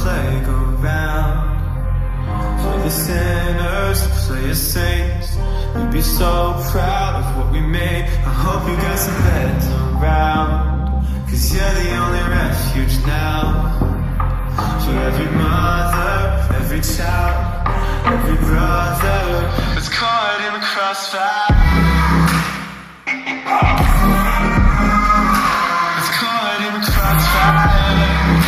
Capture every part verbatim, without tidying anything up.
playground. For the sinners, play as saints. We'd be so proud of what we made. I hope you got some beds around, 'cause you're the only refuge now. For every mother, every child, every brother that's caught in the crossfire, that's caught in the crossfire.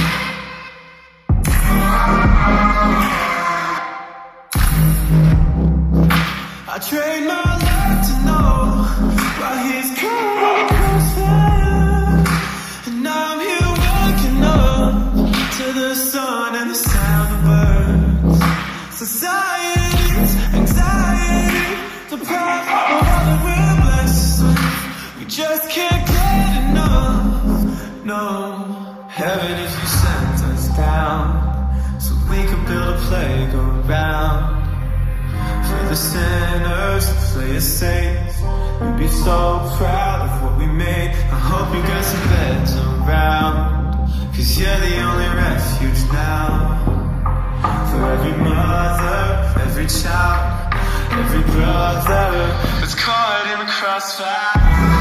I trade my life to know why he's caught in the crossfire. And I'm here waking up to the sun and the sound of birds. Society's anxiety, the pride of all that we're blessed with. We just can't get enough. No, heaven is you sent us down so we can build a playground. For the sinners, play as saints. We'd be so proud of what we made. I hope you got some beds around, 'cause you're the only refuge now. For every mother, every child, every brother that's caught in the crossfire,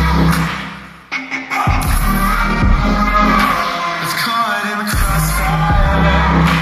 that's caught in the crossfire.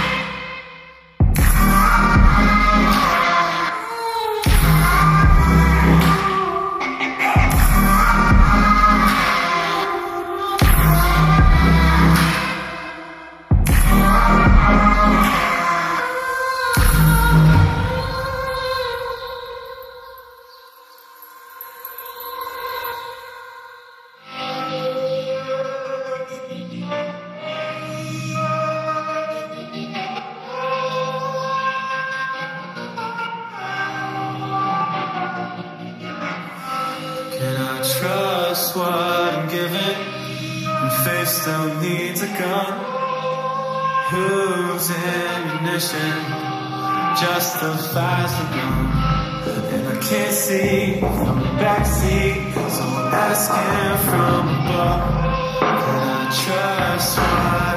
Can I trust what I'm given when faith still needs a gun? Whose ammunition justifies the gun? And I can't see from the backseat, so I'm asking from above. Can I trust what